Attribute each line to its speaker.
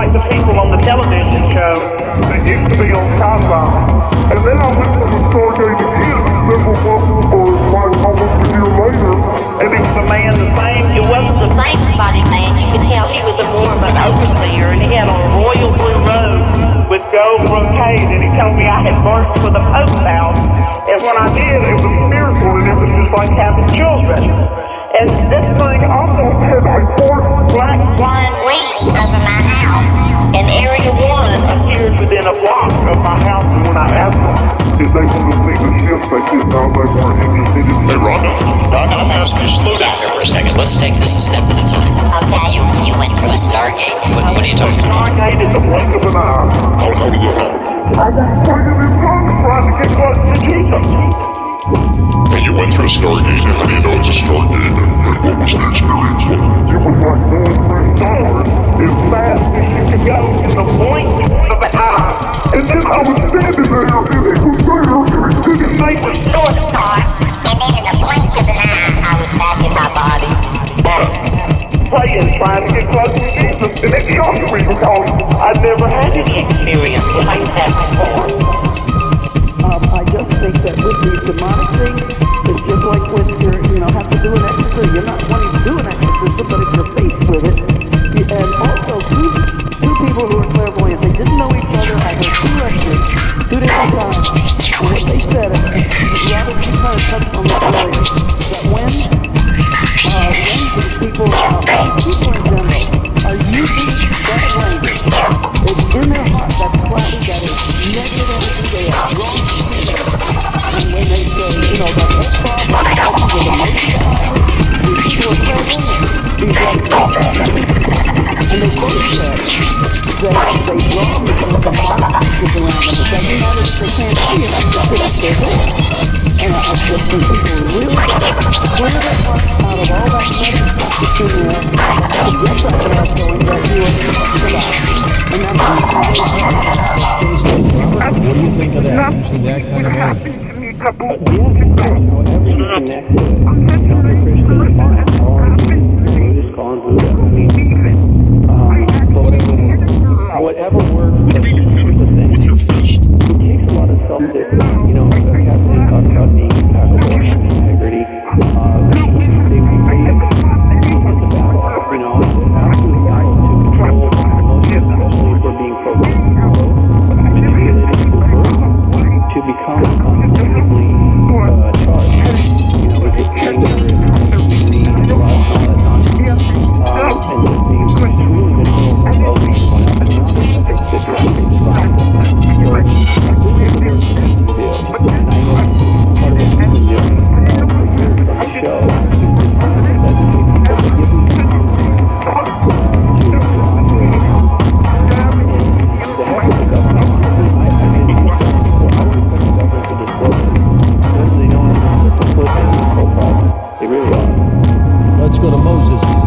Speaker 1: like the people on the television show that used to be on Skyline. And then I went to the Stargate again several months or like almost a year later, and it was a man the same.
Speaker 2: It wasn't the same body man. You could tell he was more of an overseer, and he had on a royal blue robe with gold brocade, and he told me I had birth for the Pope's house. And when I did, it was spiritual, and it was just like having children. And this thing also had a fourth black flying wing over my house. And Area 1 appeared within a block of my house, and when I asked them
Speaker 1: if they wanted to see the ship, they said no, they weren't interested in
Speaker 3: Hey, Rhonda, I'm going to ask you to slow down here for a second. Let's take this a step at a time.
Speaker 2: Okay.
Speaker 4: You went through a Stargate.
Speaker 3: What are you talking about?
Speaker 1: Stargate in the blink of an eye.
Speaker 3: How did that happen?
Speaker 1: I was pointing in tongues trying to get close to Jesus.
Speaker 3: And you went through a Stargate, and how do you know it's a Stargate? And what was the experience like?
Speaker 1: It was like going through stars as fast as you could go in the blink of an eye. And then I was standing there, and it was there, and his name was
Speaker 2: Short part, and then in the blink of an eye, I was back in my body.
Speaker 1: praying, trying to get close to Jesus. And it shocked me because I'd never had any experience like that before.
Speaker 5: I just think that with these demonic things, it's just like when have to do an exorcism. You're not wanting to do an exorcism, but if you're faced with it. And also, two people who are clairvoyant, they didn't know each other. I heard two lectures, 2 different times. And what they said, Robert, you kind of touched on this earlier. When these people in general, are using that language, it's in their heart, that's cloudy, that is negative, they are wrong. And when they say, that the problem with the people are clairvoyant, these and they both said that they draw because the body is around them. It doesn't matter if they can't see it, it's just their door. And I just think people really clear their hearts out of all that negative stuff that's in there, to get that love going that you are talking about. And
Speaker 6: What do you think of that? Is that kind of
Speaker 1: happened to me a couple of
Speaker 6: weeks
Speaker 1: ago.
Speaker 6: Everything connected. The Christian mind, Buddhist calling Buddha. Whatever works, but here's the thing. It takes a lot of self-discipline. Kathleen talked about being impeccable and integrity. They it's a battle. It's an absolute battle to control emotions, especially if they're being programmed manipulated to become unbelievably charged. With this anger and greed, lust, all that nonsense. And just being truly controlled themselves and one after another. I think that you're being divided. So, I really the work that you do. And I know part of what you've been doing for years on the show is to educate people, but give them the confidence to operate. And the heck with the government. I didn't use that before. I don't expect the government to disclose it. Because they know they're complicit in this whole problem. They really are.
Speaker 7: Let's go to Moses.